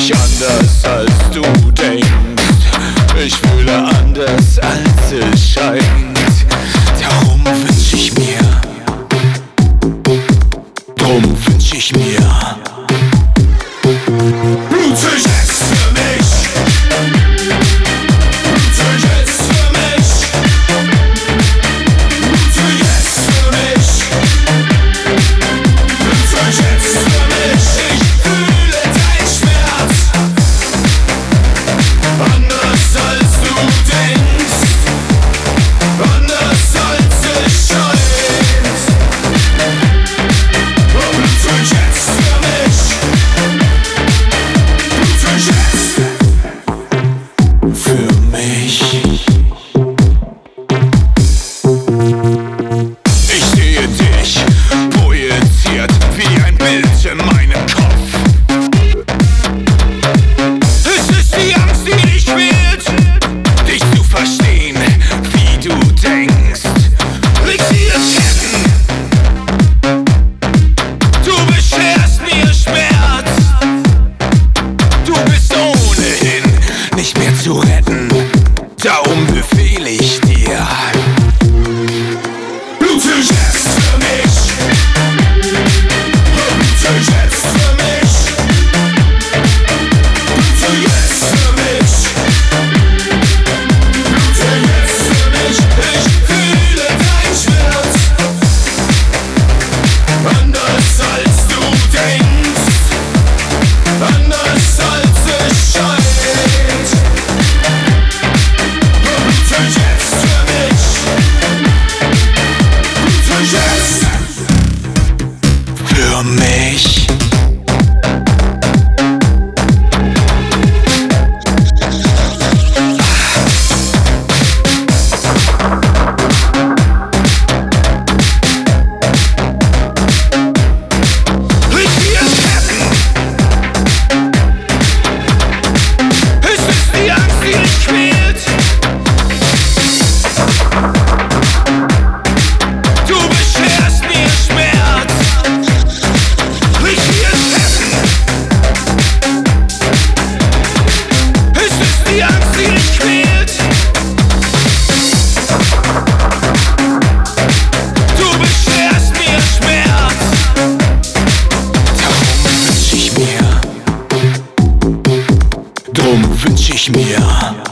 mich anders als du denkst. Ich fühle anders als es scheint. Darum wünsch ich mir, drum wünsch ich mir blutig jetzt für mich. Blutig jetzt für mich. Blutig jetzt für mich. Blutig jetzt für mich. Ich fühle deinen Schmerz anders als du denkst, anders als es scheint. Oh, blutig jetzt für mich. Blutig jetzt für mich. Ich sehe dich projiziert wie ein Bild in meinem Kopf. Es ist die Angst, die dich quält, dich zu verstehen, wie du denkst. Fixiert Ketten, du bescherst mir Schmerz. Du bist ohnehin nicht mehr zu retten, darum befehl ich dir blutig jetzt für mich. Blutig jetzt für mich. Blutig jetzt für mich. Blutig jetzt für mich. Ich fühle deinen Schmerz anders als du denkst, anders als es scheint. Blutig jetzt für mich. Blutig jetzt für mich. Fixiert Ketten. Es ist die Angst, die dich quält. Du bescherst mir Schmerz. Fixiert Ketten. Es ist die Angst, die dich quält. Du bescherst mir Schmerz. Darum wünsch ich mir, drum wünsch ich mir